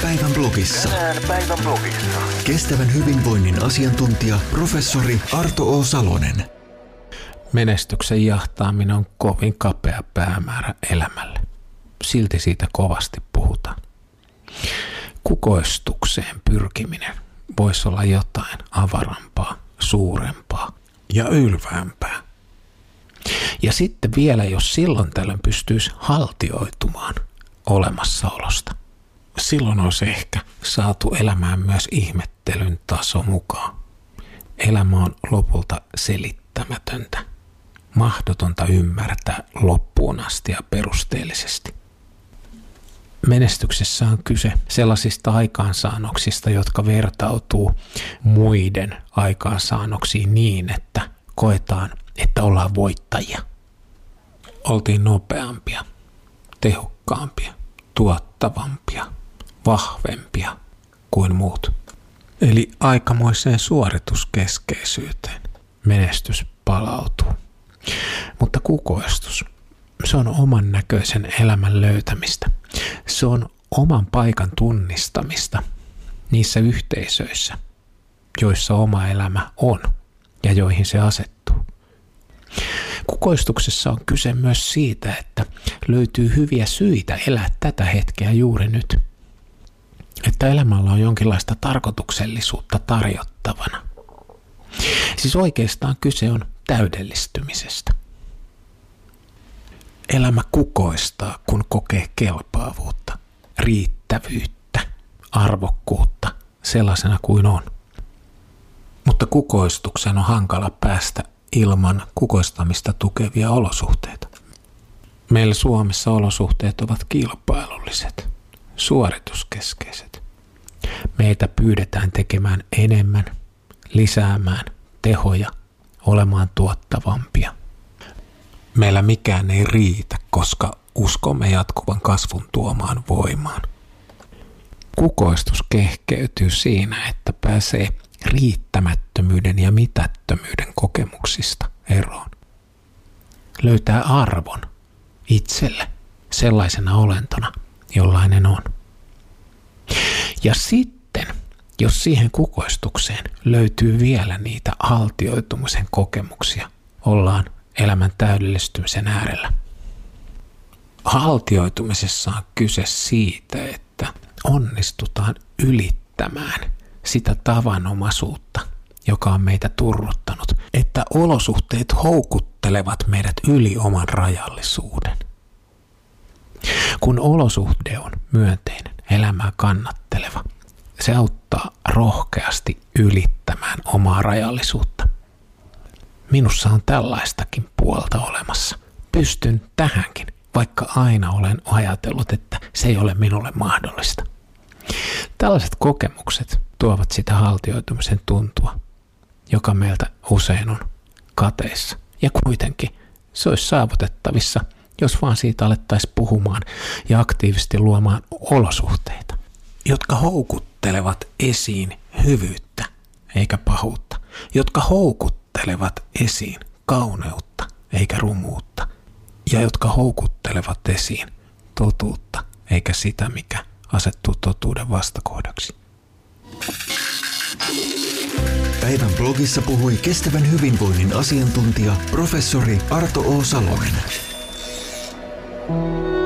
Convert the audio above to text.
päivän blogissa. Kestävän hyvinvoinnin asiantuntija, professori Arto O. Salonen. Menestyksen jahtaaminen on kovin kapea päämäärä elämälle. Silti siitä kovasti puhutaan. Kukoistukseen pyrkiminen voisi olla jotain avarampaa, suurempaa ja ylväämpää. Ja sitten vielä, jos silloin tällöin pystyisi haltioitumaan olemassaolosta. Silloin olisi ehkä saatu elämään myös ihmettelyn taso mukaan. Elämä on lopulta selittämätöntä, mahdotonta ymmärtää loppuun asti ja perusteellisesti. Menestyksessä on kyse sellaisista aikaansaannoksista, jotka vertautuu muiden aikaansaannoksiin niin, että koetaan, että ollaan voittajia. Oltiin nopeampia, tehokkaampia, tuottavampia, vahvempia kuin muut. Eli aikamoiseen suorituskeskeisyyteen menestys palautuu. Mutta kukoistus, se on oman näköisen elämän löytämistä. Se on oman paikan tunnistamista niissä yhteisöissä, joissa oma elämä on ja joihin se asettuu. Kukoistuksessa on kyse myös siitä, että löytyy hyviä syitä elää tätä hetkeä juuri nyt. Että elämällä on jonkinlaista tarkoituksellisuutta tarjottavana. Siis oikeastaan kyse on täydellistymisestä. Elämä kukoistaa, kun kokee kelpaavuutta, riittävyyttä, arvokkuutta sellaisena kuin on. Mutta kukoistuksen on hankala päästä ilman kukoistamista tukevia olosuhteita. Meillä Suomessa olosuhteet ovat kilpailulliset, suorituskeskeiset. Meitä pyydetään tekemään enemmän, lisäämään tehoja, olemaan tuottavampia. Meillä mikään ei riitä, koska uskomme jatkuvan kasvun tuomaan voimaan. Kukoistus kehkeytyy siinä, että pääsee riittämättömyyden ja mitättömyyden kokemuksista eroon. Löytää arvon itselle sellaisena olentona, jollainen on. Ja sitten, jos siihen kukoistukseen löytyy vielä niitä haltioitumisen kokemuksia, ollaan elämän täydellistymisen äärellä. Haltioitumisessa on kyse siitä, että onnistutaan ylittämään sitä tavanomaisuutta, joka on meitä turruttanut, että olosuhteet houkuttelevat meidät yli oman rajallisuuden. Kun olosuhde on myönteinen, elämää kannatteleva, se auttaa rohkeasti ylittämään omaa rajallisuutta. Minussa on tällaistakin puolta olemassa. Pystyn tähänkin, vaikka aina olen ajatellut, että se ei ole minulle mahdollista. Tällaiset kokemukset tuovat sitä haltioitumisen tuntua, joka meiltä usein on kateissa. Ja kuitenkin se olisi saavutettavissa, jos vaan siitä alettaisiin puhumaan ja aktiivisesti luomaan olosuhteita, jotka houkuttelevat esiin hyvyyttä eikä pahuutta, jotka houkuttelevat esiin kauneutta eikä rumuutta ja jotka houkuttelevat esiin totuutta eikä sitä, mikä asettuu totuuden vastakohdaksi. Päivän blogissa puhui kestävän hyvinvoinnin asiantuntija, professori Arto O. Salonen.